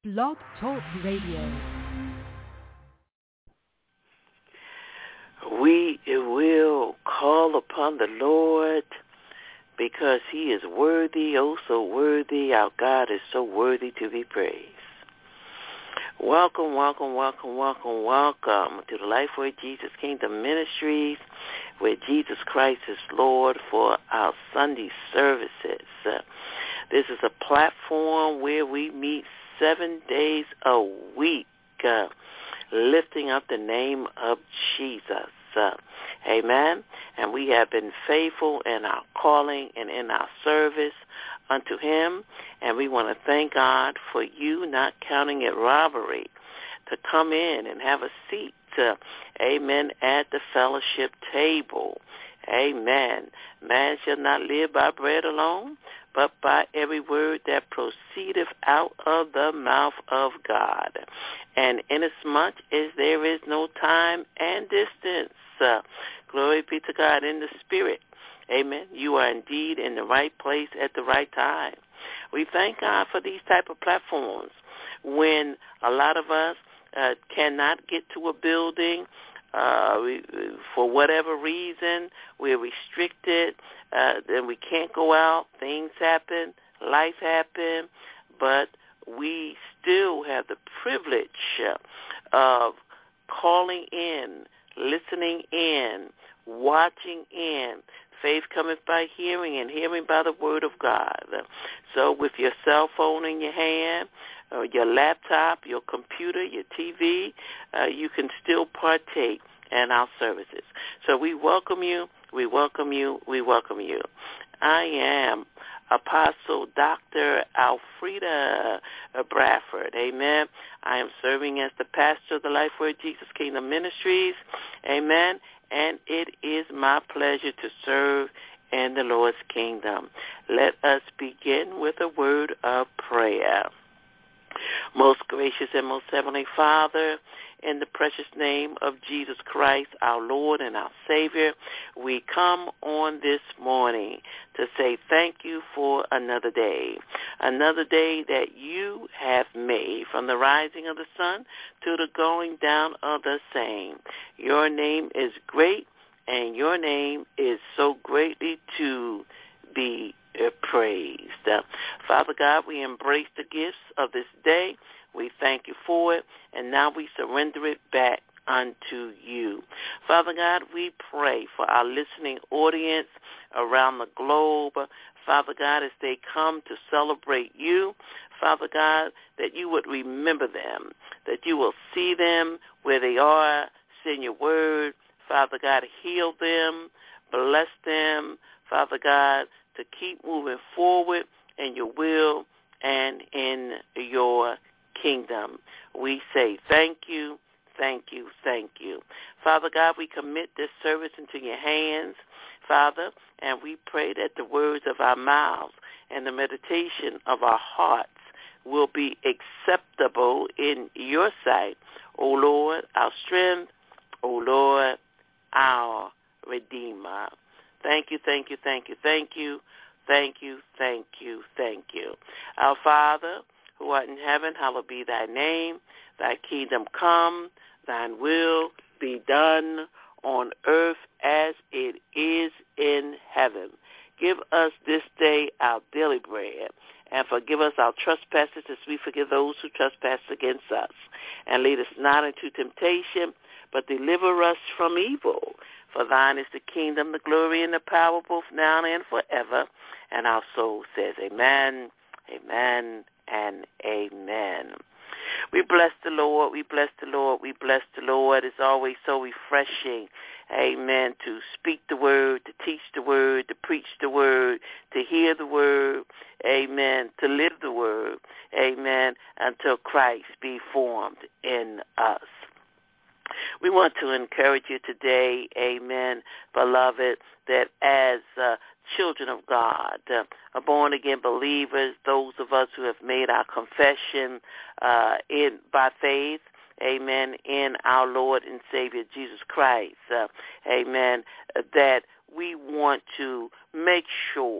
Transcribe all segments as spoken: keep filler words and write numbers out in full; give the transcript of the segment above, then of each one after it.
Blog Talk Radio. We will call upon the Lord because he is worthy, oh so worthy. Our God is so worthy to be praised. Welcome, welcome, welcome, welcome, welcome to the Lifeway Jesus Kingdom Ministries, where Jesus Christ is Lord, for our Sunday services. Uh, this is a platform where we meet seven days a week, uh, lifting up the name of Jesus. Uh, amen. And we have been faithful in our calling and in our service unto him. And we want to thank God for you not counting it robbery to come in and have a seat, uh, amen, at the fellowship table. Amen. Man shall not live by bread alone, but by every word that proceedeth out of the mouth of God. And inasmuch as there is no time and distance, uh, glory be to God in the Spirit, amen, you are indeed in the right place at the right time. We thank God for these type of platforms when a lot of us uh, cannot get to a building uh, we, for whatever reason. We're restricted, uh, then we can't go out. Things happen, life happen, but we still have the privilege of calling in, listening in, watching in. Faith cometh by hearing, and hearing by the word of God. So with your cell phone in your hand, or your laptop, your computer, your T V, uh, you can still partake in our services. So we welcome you, we welcome you, we welcome you. I am Apostle Doctor Alfreda Bradford. Amen. I am serving as the pastor of the Lifeway Jesus Kingdom Ministries. Amen. And it is my pleasure to serve in the Lord's kingdom. Let us begin with a word of prayer. Most gracious and most heavenly Father, in the precious name of Jesus Christ, our Lord and our Savior, we come on this morning to say thank you for another day, another day that you have made, from the rising of the sun to the going down of the same. Your name is great, and your name is so greatly to be praised. Uh, Father God, we embrace the gifts of this day. We thank you for it, and now we surrender it back unto you. Father God, we pray for our listening audience around the globe. Father God, as they come to celebrate you, Father God, that you would remember them, that you will see them where they are, send your word. Father God, heal them, bless them, Father God, to keep moving forward in your will and in your kingdom. We say thank you, thank you, thank you. Father God, we commit this service into your hands, Father, and we pray that the words of our mouths and the meditation of our hearts will be acceptable in your sight, O Lord, our strength, O Lord, our Redeemer. Thank you, thank you, thank you, thank you, thank you, thank you, thank you. Our Father, who art in heaven, hallowed be thy name. Thy kingdom come, thine will be done on earth as it is in heaven. Give us this day our daily bread, and forgive us our trespasses as we forgive those who trespass against us. And lead us not into temptation, but deliver us from evil. For thine is the kingdom, the glory, and the power, both now and forever. And our soul says amen, amen, and amen. We bless the Lord, we bless the Lord, we bless the Lord. It's always so refreshing, amen, to speak the word, to teach the word, to preach the word, to hear the word, amen, to live the word, amen, until Christ be formed in us. We want to encourage you today, amen, beloved, that as uh, children of God, uh, born-again believers, those of us who have made our confession uh, in by faith, amen, in our Lord and Savior Jesus Christ, uh, amen, that we want to make sure,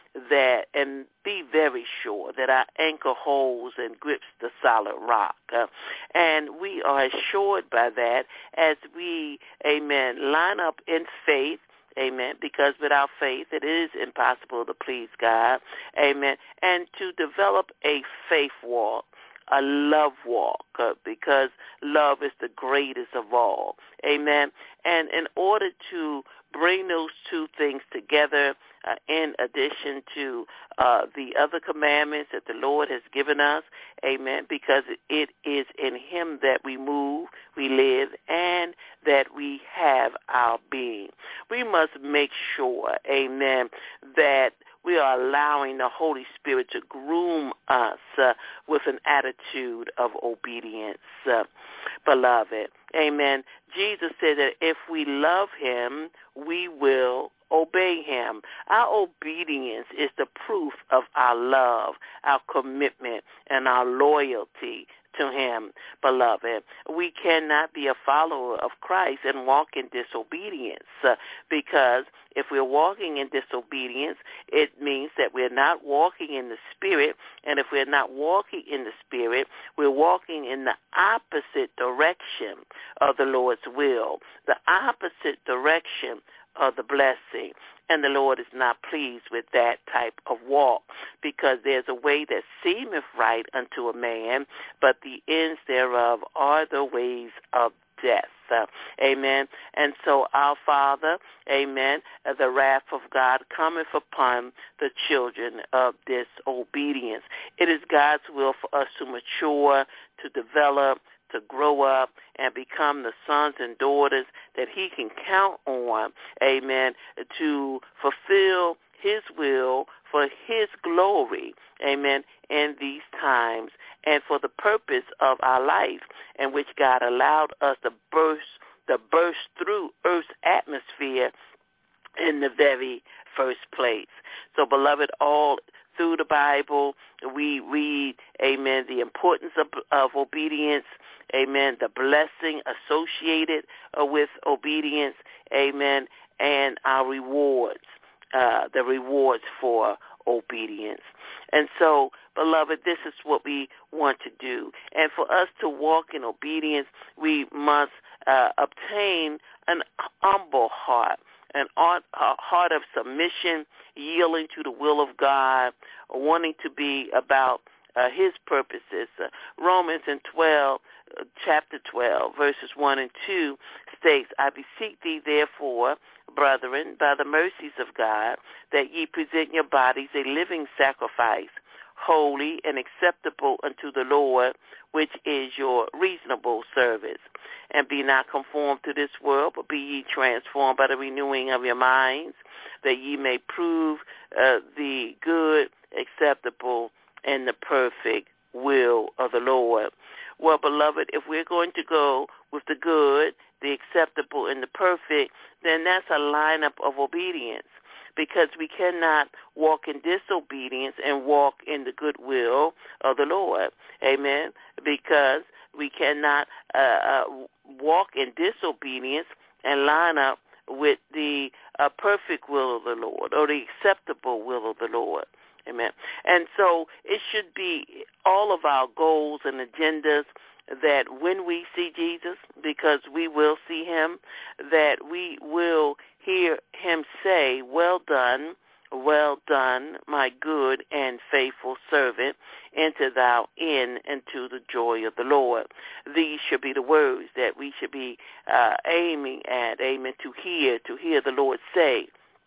that, and be very sure that our anchor holds and grips the solid rock. Uh, and we are assured by that as we, amen, line up in faith, amen, because without faith it is impossible to please God, amen, and to develop a faith walk, a love walk, uh, because love is the greatest of all, amen. And in order to bring those two things together, uh, in addition to uh, the other commandments that the Lord has given us, amen, because it is in him that we move, we live, and that we have our being. We must make sure, amen, that we are allowing the Holy Spirit to groom us uh, with an attitude of obedience, uh, beloved. Amen. Jesus said that if we love him, we will obey him. Our obedience is the proof of our love, our commitment, and our loyalty to him, beloved. We cannot be a follower of Christ and walk in disobedience, uh, because if we're walking in disobedience, it means that we're not walking in the Spirit, and if we're not walking in the Spirit, we're walking in the opposite direction of the Lord's will, the opposite direction of the blessing. And the Lord is not pleased with that type of walk, because there's a way that seemeth right unto a man, but the ends thereof are the ways of death. Uh, amen. And so our Father, amen, uh, the wrath of God cometh upon the children of disobedience. It is God's will for us to mature, to develop, to grow up and become the sons and daughters that he can count on, amen, to fulfill his will for his glory, amen, in these times and for the purpose of our life, in which God allowed us to burst, to burst through Earth's atmosphere in the very first place. So, beloved, all through the Bible, we read, amen, the importance of, of obedience, amen, the blessing associated uh, with obedience, amen, and our rewards, uh, the rewards for obedience. And so, beloved, this is what we want to do. And for us to walk in obedience, we must uh, obtain an humble heart, an art, a heart of submission, yielding to the will of God, wanting to be about uh, his purposes. Uh, Romans in twelve, uh, chapter twelve, verses one and two states, I beseech thee, therefore, brethren, by the mercies of God, that ye present your bodies a living sacrifice, holy and acceptable unto the Lord, which is your reasonable service. And be not conformed to this world, but be ye transformed by the renewing of your minds, that ye may prove uh, the good, acceptable, and the perfect will of the Lord. Well, beloved, if we're going to go with the good, the acceptable, and the perfect, then that's a lineup of obedience, because we cannot walk in disobedience and walk in the goodwill of the Lord. Amen? Because we cannot uh, uh, walk in disobedience and line up with the uh, perfect will of the Lord or the acceptable will of the Lord. Amen. And so it should be all of our goals and agendas that when we see Jesus, because we will see him, that we will hear him say, well done, well done, my good and faithful servant, enter thou in into the joy of the Lord. These should be the words that we should be uh, aiming at, amen, to hear, to hear the Lord say.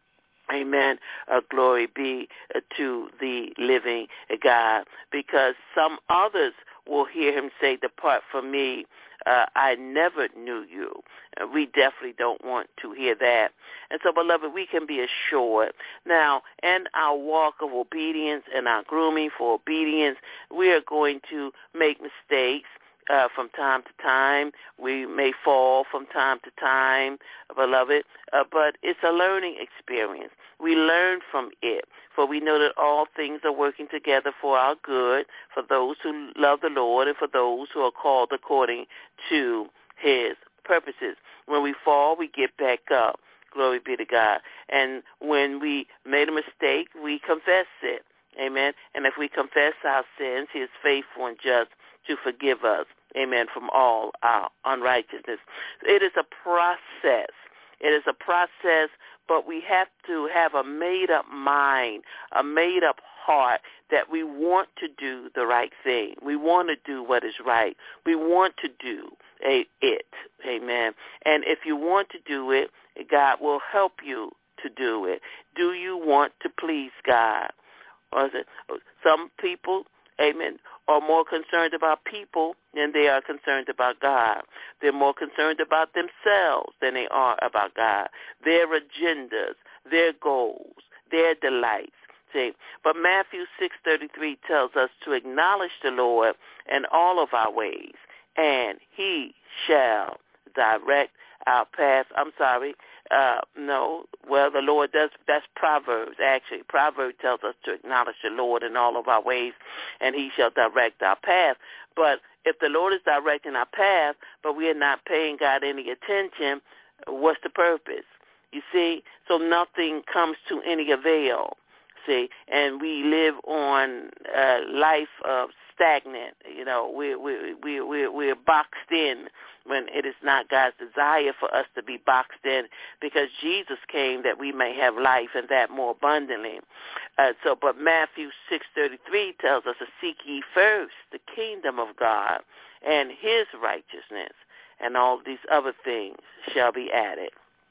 Amen. Uh, glory be uh, to the living God. Because some others will hear him say, depart from me, uh, I never knew you. Uh, we definitely don't want to hear that. And so, beloved, we can be assured. Now, in our walk of obedience and our grooming for obedience, we are going to make mistakes. Uh, from time to time. We may fall from time to time, beloved, uh, but it's a learning experience. We learn from it, for we know that all things are working together for our good, for those who love the Lord and for those who are called according to his purposes. When we fall, we get back up. Glory be to God. And when we made a mistake, we confess it. Amen. And if we confess our sins, he is faithful and just to forgive us. Amen. From all our unrighteousness. It is a process. It is a process, but we have to have a made-up mind, a made-up heart that we want to do the right thing. We want to do what is right. We want to do a, it. Amen. And if you want to do it, God will help you to do it. Do you want to please God? Or is it, some people, amen, are more concerned about people than they are concerned about God. They're more concerned about themselves than they are about God, their agendas, their goals, their delights. See? But Matthew six thirty-three tells us to acknowledge the Lord in all of our ways, and he shall direct our path. I'm sorry. Uh, no, well, the Lord does, that's Proverbs, actually. Proverbs tells us to acknowledge the Lord in all of our ways, and he shall direct our path. But if the Lord is directing our path, but we are not paying God any attention, what's the purpose? You see? So nothing comes to any avail, see? And we live on a life of stagnant. You know, we're, we're, we're, we're, we're boxed in when it is not God's desire for us to be boxed in, because Jesus came that we may have life and that more abundantly. Uh, so, but Matthew six thirty-three tells us to seek ye first the kingdom of God and his righteousness, and all these other things shall be added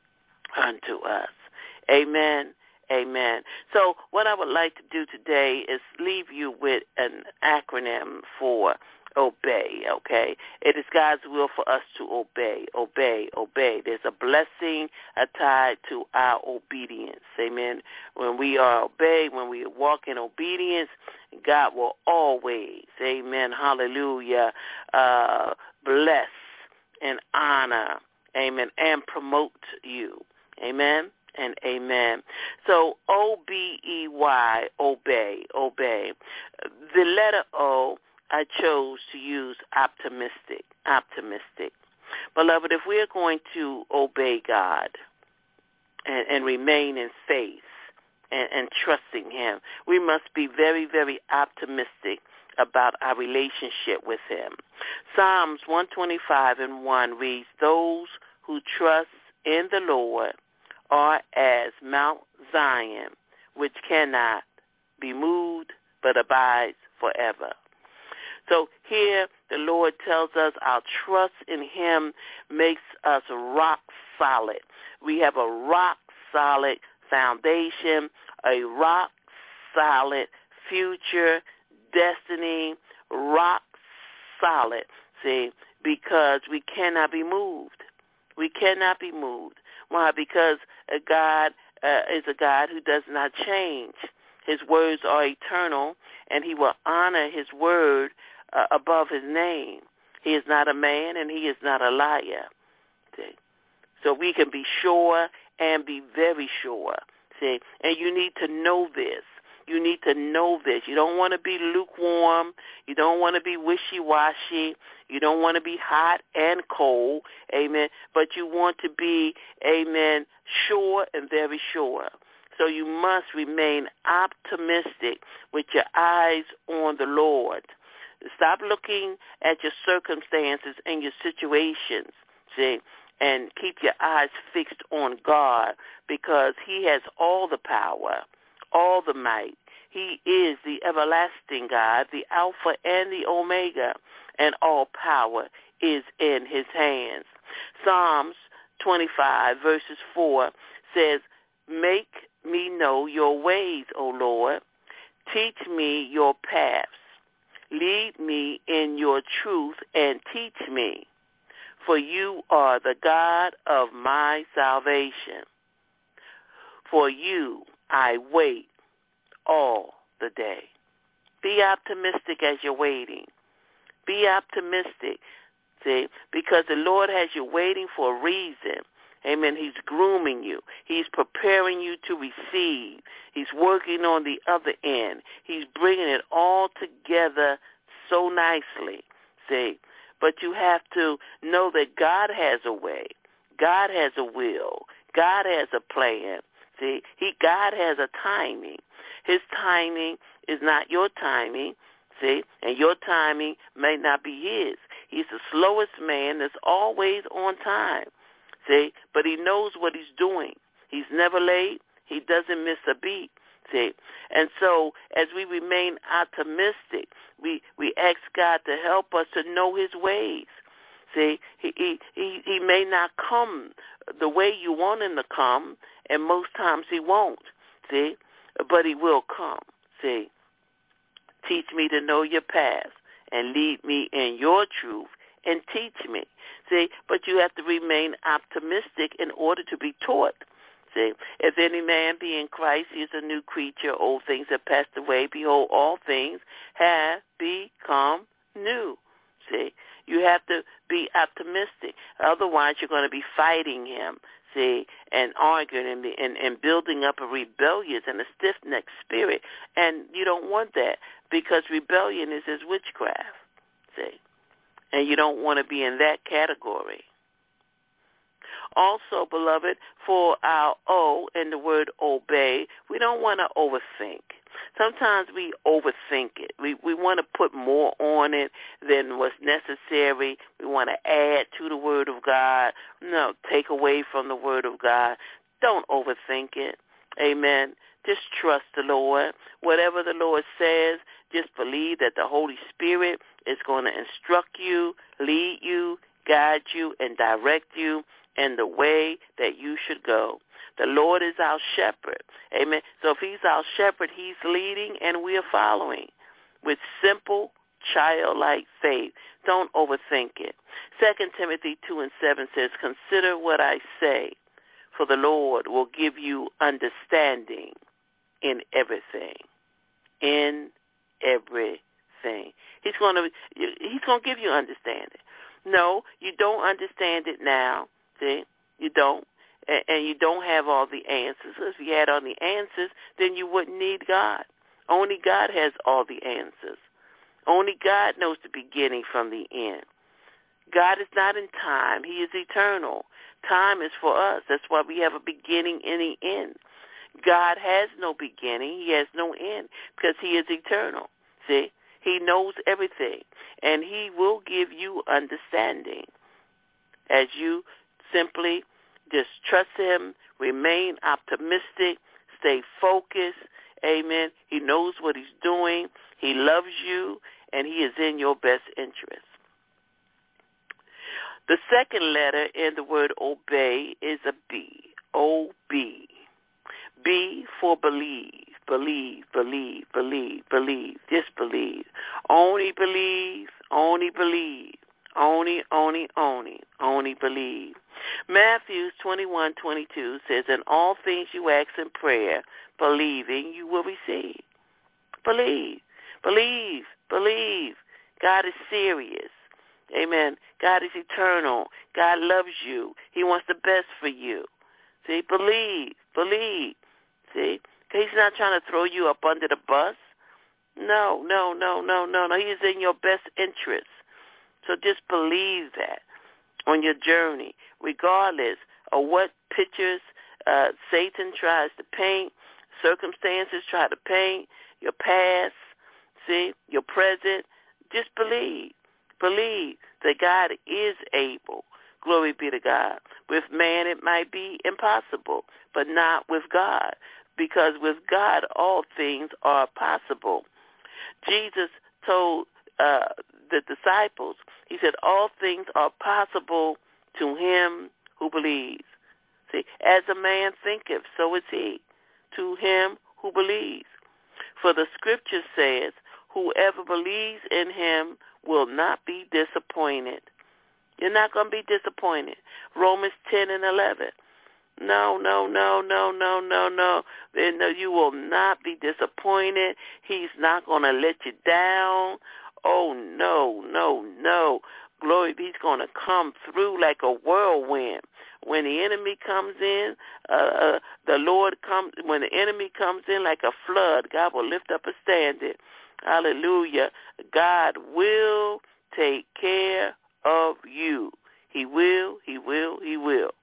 unto us. Amen. Amen. So what I would like to do today is leave you with an acronym for obey, okay? It is God's will for us to obey, obey, obey. There's a blessing tied to our obedience, amen? When we are obeyed, when we walk in obedience, God will always, amen, hallelujah, uh, bless and honor, amen, and promote you, amen? And amen. So O B E Y, obey, obey. The letter O, I chose to use optimistic, optimistic. Beloved, if we are going to obey God and, and remain in faith and, and trusting him, we must be very, very optimistic about our relationship with him. Psalms one twenty-five and one reads, those who trust in the Lord are as Mount Zion, which cannot be moved but abides forever. So here the Lord tells us our trust in him makes us rock solid. We have a rock solid foundation, a rock solid future, destiny, rock solid, see, because we cannot be moved. We cannot be moved. Why? Because God uh, is a God who does not change. His words are eternal, and he will honor his word uh, above his name. He is not a man, and he is not a liar. See? So we can be sure and be very sure. See? And you need to know this. You need to know this. You don't want to be lukewarm. You don't want to be wishy-washy. You don't want to be hot and cold, amen, but you want to be, amen, sure and very sure. So you must remain optimistic with your eyes on the Lord. Stop looking at your circumstances and your situations, see, and keep your eyes fixed on God, because he has all the power, all the might. He is the everlasting God, the Alpha and the Omega, and all power is in his hands. Psalms twenty-five, verses four says, make me know your ways, O Lord. Teach me your paths. Lead me in your truth and teach me, for you are the God of my salvation. For you I wait all the day. Be optimistic as you're waiting. Be optimistic, see, because the Lord has you waiting for a reason. Amen. He's grooming you. He's preparing you to receive. He's working on the other end. He's bringing it all together so nicely, see. But you have to know that God has a way. God has a will. God has a plan. See, he God has a timing. His timing is not your timing. See, and your timing may not be his. He's the slowest man that's always on time. See, but he knows what he's doing. He's never late. He doesn't miss a beat. See, and so as we remain optimistic, we, we ask God to help us to know his ways. See, he, he, he, he may not come the way you want him to come, and most times he won't. See, but he will come. See, teach me to know your path and lead me in your truth and teach me. See, but you have to remain optimistic in order to be taught. See, if any man be in Christ, he is a new creature. Old things have passed away. Behold, all things have become new. See, you have to be optimistic. Otherwise, you're going to be fighting him, see, and arguing and, and, and building up a rebellious and a stiff-necked spirit. And you don't want that, because rebellion is his witchcraft, see. And you don't want to be in that category. Also, beloved, for our O in the word obey, we don't want to overthink. Sometimes we overthink it. We we want to put more on it than what's necessary. We want to add to the word of God. No, take away from the word of God. Don't overthink it. Amen. Just trust the Lord. Whatever the Lord says, just believe that the Holy Spirit is going to instruct you, lead you, guide you, and direct you in the way that you should go. The Lord is our shepherd. Amen. So if he's our shepherd, he's leading and we are following with simple, childlike faith. Don't overthink it. Second Timothy two and seven says, consider what I say, for the Lord will give you understanding in everything. In everything. He's going to he's going to give you understanding. No, you don't understand it now. See, you don't. And, and you don't have all the answers. If you had all the answers, then you wouldn't need God. Only God has all the answers. Only God knows the beginning from the end. God is not in time. He is eternal. Time is for us. That's why we have a beginning and an end. God has no beginning. He has no end because he is eternal. See, he knows everything, and he will give you understanding as you simply just trust him, remain optimistic, stay focused. Amen. He knows what he's doing. He loves you, and he is in your best interest. The second letter in the word obey is a B, O B. B for believe, believe, believe, believe, believe, just believe. Only believe, only believe, only, only, only, only believe. Matthew twenty-one twenty-two says, in all things you ask in prayer, believing, you will receive. Believe, believe, believe. God is serious. Amen. God is eternal. God loves you. He wants the best for you. See, believe, believe. See, he's not trying to throw you up under the bus. No, no, no, no, no, no. He is in your best interest. So just believe that on your journey, regardless of what pictures uh, Satan tries to paint, circumstances try to paint, your past, see, your present. Just believe. Believe that God is able. Glory be to God. With man, it might be impossible, but not with God, because with God, all things are possible. Jesus told uh, the disciples, he said, all things are possible to him who believes. See, as a man thinketh, so is he, to him who believes. For the scripture says, whoever believes in him will not be disappointed. You're not going to be disappointed. Romans ten and eleven. No, no, no, no, no, no, no. No, you will not be disappointed. He's not going to let you down. Oh, no, no, no. Glory, he's going to come through like a whirlwind. When the enemy comes in, uh, uh, the Lord comes, when the enemy comes in like a flood, God will lift up a standard. Hallelujah. God will take care of you. He will, he will, he will.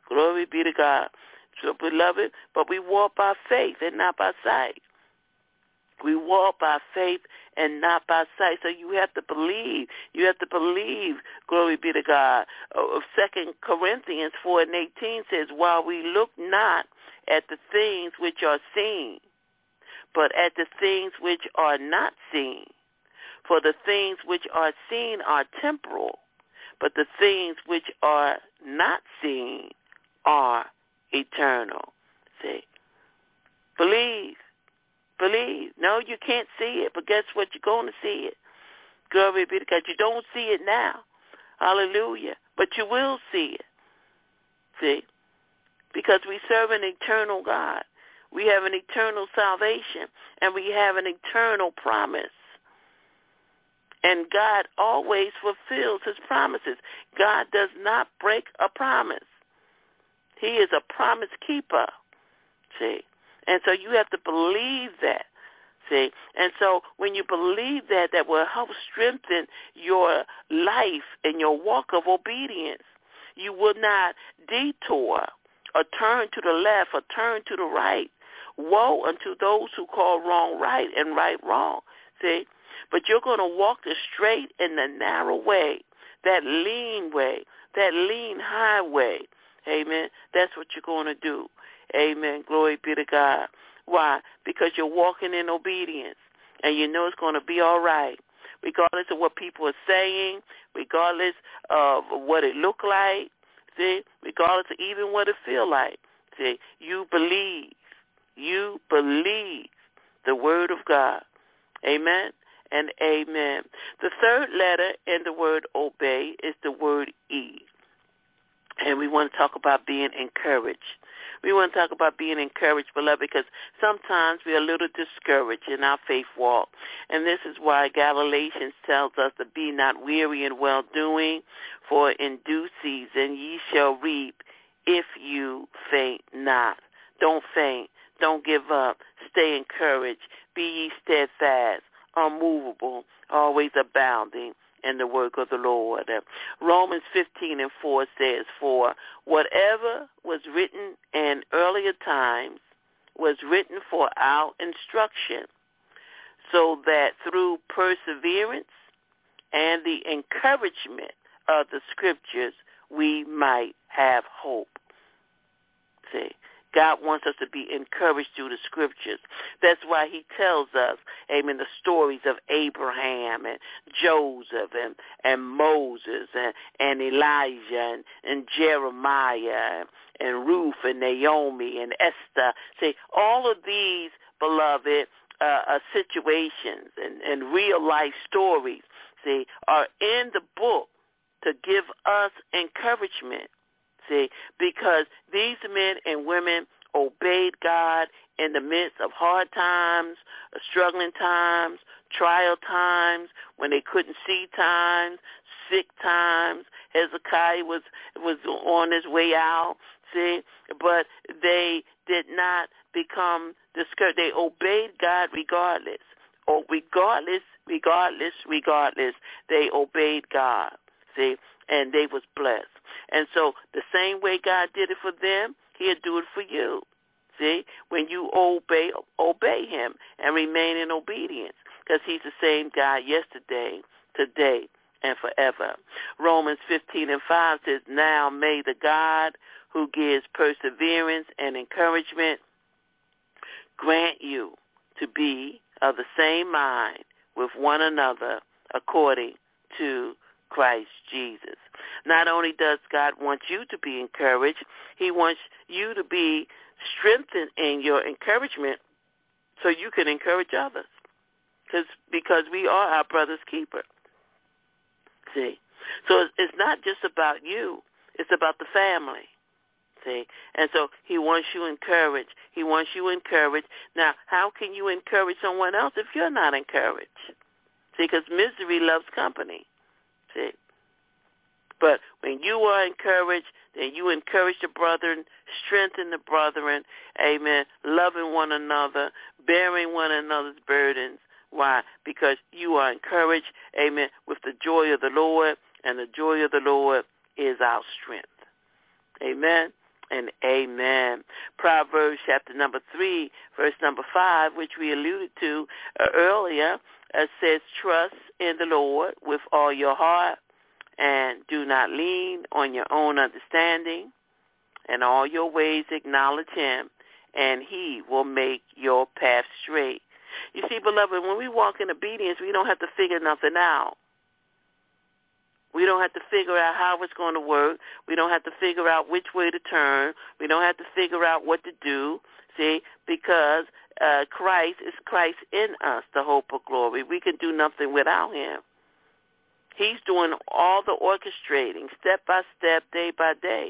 Glory be to God. So, beloved, but we walk by faith and not by sight. We walk by faith and not by sight. So you have to believe. You have to believe. Glory be to God. Uh, Second Corinthians four and eighteen says, while we look not at the things which are seen, but at the things which are not seen. For the things which are seen are temporal, but the things which are not seen are eternal. See? Believe. Believe. No, you can't see it, but guess what? You're going to see it. Glory be to God. You don't see it now. Hallelujah. But you will see it. See? Because we serve an eternal God. We have an eternal salvation, and we have an eternal promise. And God always fulfills his promises. God does not break a promise. He is a promise keeper. See? And so you have to believe that. See? And so when you believe that, that will help strengthen your life and your walk of obedience. You will not detour or turn to the left or turn to the right. Woe unto those who call wrong right and right wrong. See? But you're going to walk the straight and the narrow way, that lean way, that lean highway. Amen. That's what you're going to do. Amen. Glory be to God. Why? Because you're walking in obedience, and you know it's going to be all right, regardless of what people are saying, regardless of what it look like, see, regardless of even what it feel like. See, you believe. You believe the word of God. Amen and amen. The third letter in the word obey is the word E. And we want to talk about being encouraged. We want to talk about being encouraged, beloved, because sometimes we're a little discouraged in our faith walk. And this is why Galatians tells us to be not weary in well-doing, for in due season ye shall reap if you faint not. Don't faint. Don't give up. Stay encouraged. Be ye steadfast, unmovable, always abounding in the work of the Lord. Romans fifteen and four says, for whatever was written in earlier times was written for our instruction, so that through perseverance and the encouragement of the scriptures we might have hope. See? God wants us to be encouraged through the scriptures. That's why he tells us, amen, the stories of Abraham and Joseph and, and Moses and, and Elijah and, and Jeremiah and, and Ruth and Naomi and Esther. See, all of these, beloved, uh, uh, situations and, and real-life stories, see, are in the book to give us encouragement. See, because these men and women obeyed God in the midst of hard times, struggling times, trial times, when they couldn't see times, sick times. Hezekiah was was on his way out, see, but they did not become discouraged. They obeyed God regardless. Or regardless, regardless, regardless, they obeyed God, see, and they was blessed. And so the same way God did it for them, he'll do it for you. See, when you obey, obey him and remain in obedience, because he's the same God yesterday, today, and forever. Romans fifteen and five says, now may the God who gives perseverance and encouragement grant you to be of the same mind with one another according to Christ Jesus. Not only does God want you to be encouraged, he wants you to be strengthened in your encouragement so you can encourage others. Cause, because we are our brother's keeper. See? So it's not just about you. It's about the family. See? And so he wants you encouraged. He wants you encouraged. Now, how can you encourage someone else if you're not encouraged? See, because misery loves company. See? But when you are encouraged, then you encourage the brethren, strengthen the brethren, amen, loving one another, bearing one another's burdens. Why? Because you are encouraged, amen, with the joy of the Lord, and the joy of the Lord is our strength. Amen and amen. Proverbs chapter number three, verse number five, which we alluded to uh, earlier, uh, says, trust in the Lord with all your heart and do not lean on your own understanding. In all your ways acknowledge him, and he will make your path straight. You see, beloved, when we walk in obedience, we don't have to figure nothing out. We don't have to figure out how it's going to work. We don't have to figure out which way to turn. We don't have to figure out what to do, see, because uh, Christ is Christ in us, the hope of glory. We can do nothing without him. He's doing all the orchestrating, step by step, day by day.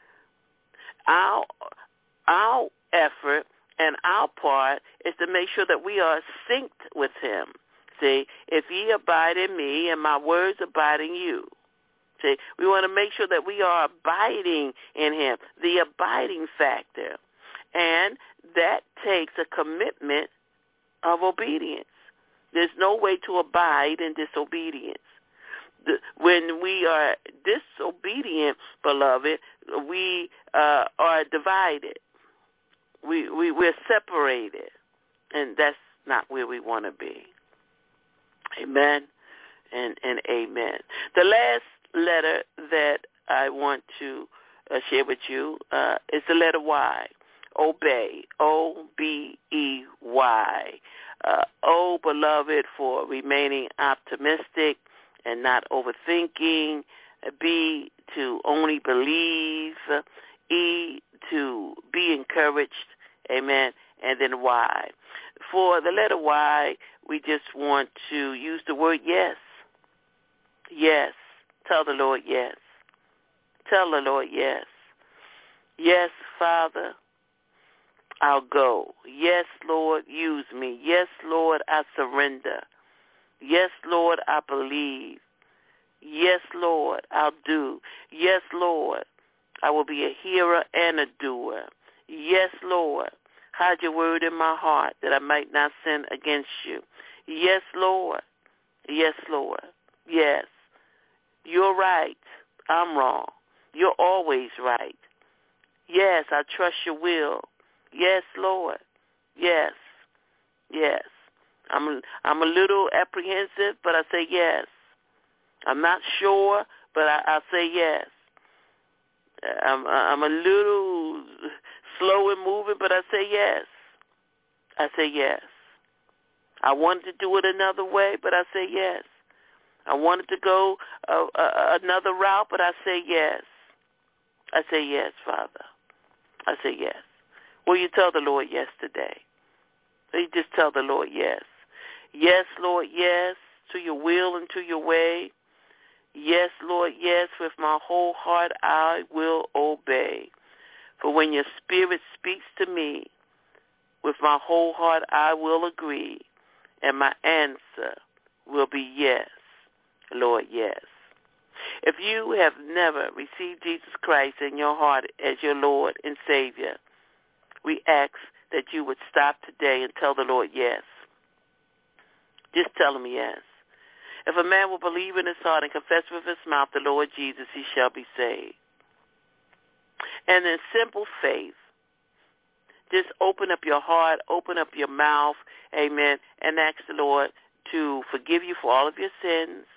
Our, our effort and our part is to make sure that we are synced with him. See, if ye abide in me and my words abide in you. See, we want to make sure that we are abiding in him, the abiding factor. And that takes a commitment of obedience. There's no way to abide in disobedience. The, when we are disobedient, beloved, we uh, are divided. We, we, we're separated, and that's not where we want to be. Amen and, and amen. The last letter that I want to uh, share with you uh, is the letter Y. Obey. O B E Y. Uh, o, beloved, for remaining optimistic and not overthinking. B, to only believe. E, to be encouraged. Amen. And then Y. For the letter Y, we just want to use the word yes. Yes. Tell the Lord yes. Tell the Lord yes. Yes, Father, I'll go. Yes, Lord, use me. Yes, Lord, I surrender. Yes, Lord, I believe. Yes, Lord, I'll do. Yes, Lord, I will be a hearer and a doer. Yes, Lord, hide your word in my heart that I might not sin against you. Yes, Lord. Yes, Lord. Yes. You're right. I'm wrong. You're always right. Yes, I trust your will. Yes, Lord. Yes. Yes. I'm I'm a little apprehensive, but I say yes. I'm not sure, but I, I say yes. I'm I'm a little slow in moving, but I say yes. I say yes. I wanted to do it another way, but I say yes. I wanted to go uh, uh, another route, but I say yes. I say yes, Father. I say yes. Will you tell the Lord yes today? Will you just tell the Lord yes? Yes, Lord, yes, to your will and to your way. Yes, Lord, yes, with my whole heart I will obey. For when your spirit speaks to me, with my whole heart I will agree, and my answer will be yes, Lord, yes. If you have never received Jesus Christ in your heart as your Lord and Savior, we ask that you would stop today and tell the Lord yes. Just tell him yes. If a man will believe in his heart and confess with his mouth the Lord Jesus, he shall be saved. And in simple faith, just open up your heart, open up your mouth, amen, and ask the Lord to forgive you for all of your sins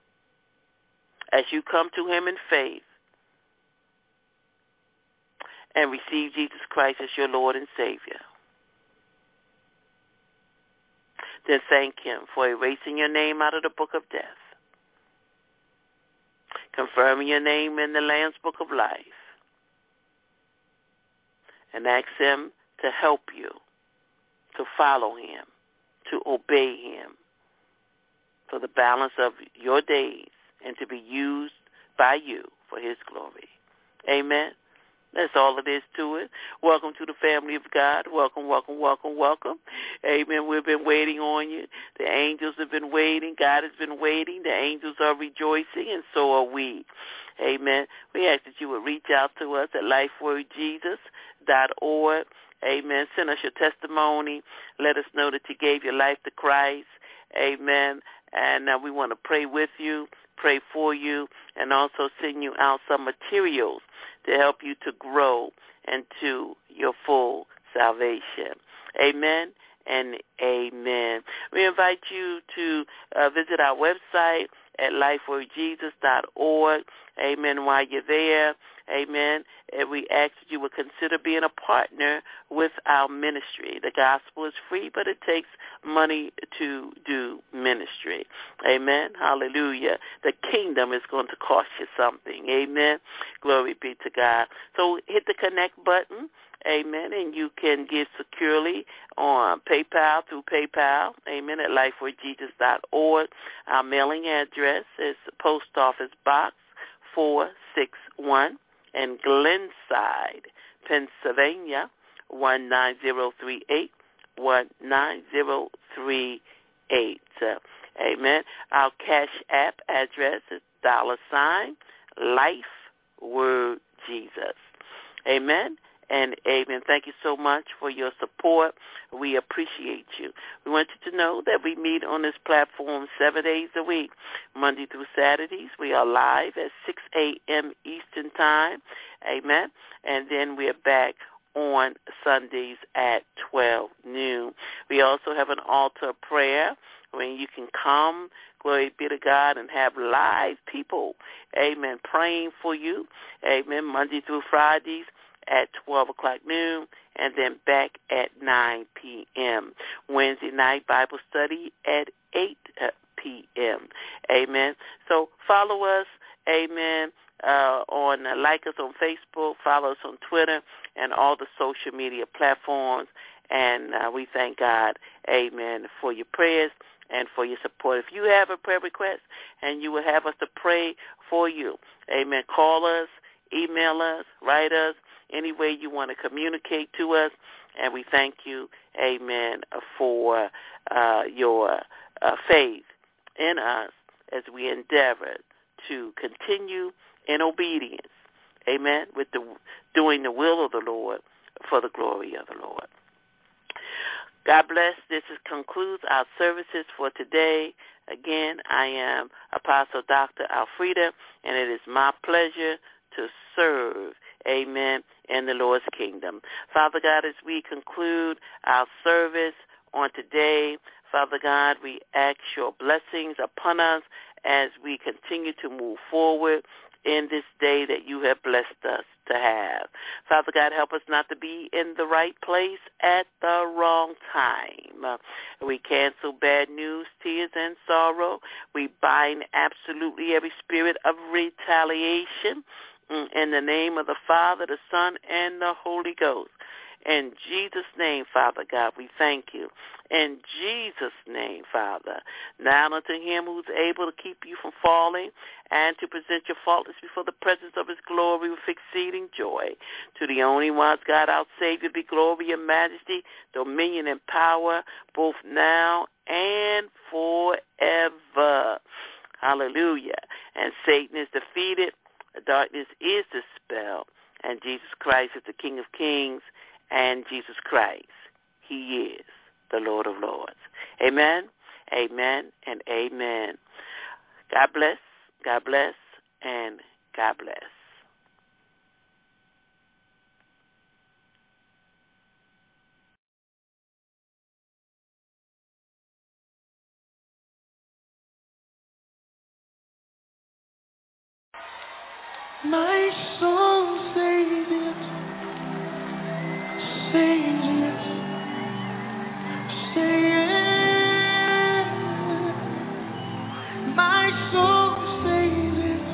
as you come to him in faith and receive Jesus Christ as your Lord and Savior. Then thank him for erasing your name out of the book of death, confirming your name in the Lamb's book of life, and ask him to help you, to follow him, to obey him for the balance of your days and to be used by you for his glory. Amen. That's all it is to it. Welcome to the family of God. Welcome, welcome, welcome, welcome. Amen. We've been waiting on you. The angels have been waiting. God has been waiting. The angels are rejoicing, and so are we. Amen. We ask that you would reach out to us at life word jesus dot org. Amen. Send us your testimony. Let us know that you gave your life to Christ. Amen. And uh, we want to pray with you. pray for you, and also send you out some materials to help you to grow into your full salvation. Amen and amen. We invite you to uh, visit our website at life word jesus dot org. Amen. While you're there, amen, and we ask that you would consider being a partner with our ministry. The gospel is free, but it takes money to do ministry. Amen. Hallelujah. The kingdom is going to cost you something. Amen. Glory be to God. So hit the connect button. Amen. And you can give securely on PayPal through PayPal. Amen. At life word jesus dot org. Our mailing address is Post Office Box four six one in Glenside, Pennsylvania, one nine zero three eight, one nine zero three eight. Uh, amen. Our Cash App address is dollar sign Life Word Jesus. Amen. And amen. Thank you so much for your support. We appreciate you. We want you to know that we meet on this platform seven days a week, Monday through Saturdays. We are live at six a.m. Eastern Time. Amen. And then we are back on Sundays at twelve noon. We also have an altar prayer when you can come, glory be to God, and have live people, amen, praying for you. Amen. Monday through Fridays at twelve o'clock noon, and then back at nine p.m. Wednesday night Bible study at eight p.m. Amen. So follow us, amen, uh, on uh, like us on Facebook, follow us on Twitter, and all the social media platforms. And uh, we thank God, amen, for your prayers and for your support. If you have a prayer request and you would have us to pray for you, amen, call us, email us, write us, any way you want to communicate to us, and we thank you, amen, for uh, your uh, faith in us as we endeavor to continue in obedience, amen, with the doing the will of the Lord for the glory of the Lord. God bless. This is, concludes our services for today. Again, I am Apostle Doctor Alfreda, and it is my pleasure to serve, amen, in the Lord's kingdom. Father God, as we conclude our service on today, Father God, we ask your blessings upon us as we continue to move forward in this day that you have blessed us to have. Father God, help us not to be in the right place at the wrong time. Uh, we cancel bad news, tears, and sorrow. We bind absolutely every spirit of retaliation in the name of the Father, the Son, and the Holy Ghost. In Jesus' name, Father God, we thank you. In Jesus' name, Father, now unto him who's able to keep you from falling and to present your faultless before the presence of his glory with exceeding joy. To the only wise God, our Savior, be glory and majesty, dominion and power, both now and forever. Hallelujah. And Satan is defeated. Darkness is dispelled, and Jesus Christ is the King of kings, and Jesus Christ, he is the Lord of lords. Amen, amen, and amen. God bless, God bless, and God bless. My soul says it, says it, says it. My soul says it,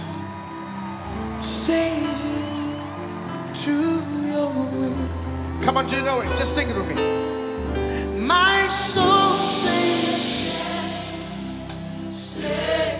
says it to your will. Come on, do you know it? Just sing it with me. My soul says it, says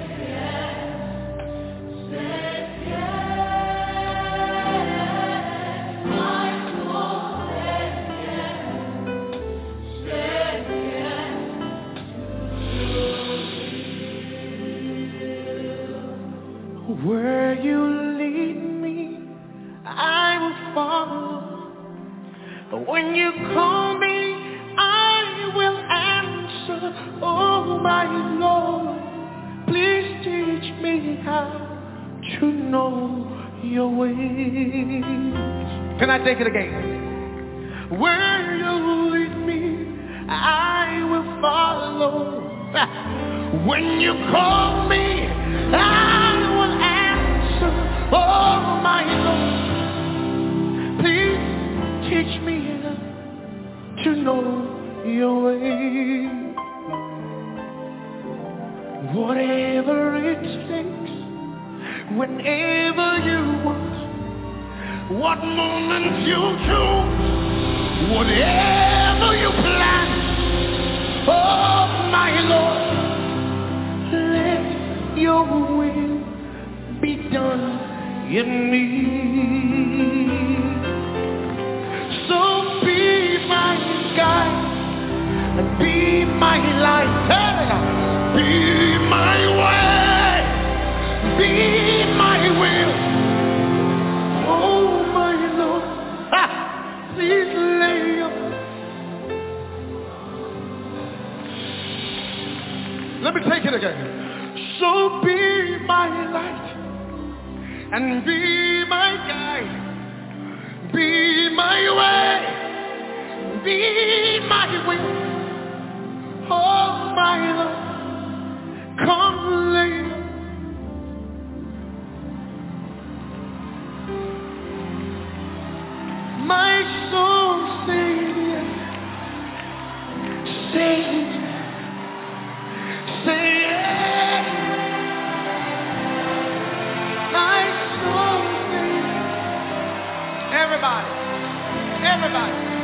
where you lead me, I will follow. But when you call me, I will answer. Oh, my Lord, please teach teach me how to know your ways. Can I take it again? Where you lead me, I will follow. When you call me, I will answer. Oh, my Lord, please teach me to know your way. Whatever it takes, whenever you want, what moment you choose, whatever you plan, oh my Lord, let your will be done in me. So be my guide, be my light, be my way, be my will. Oh my Lord, ha, please lay your... Let me take it again. So be my light and be my guide, be my way, be my will. Oh my Lord, come lay. My soul says yes, say it, say yes. My soul says yes. Everybody, everybody.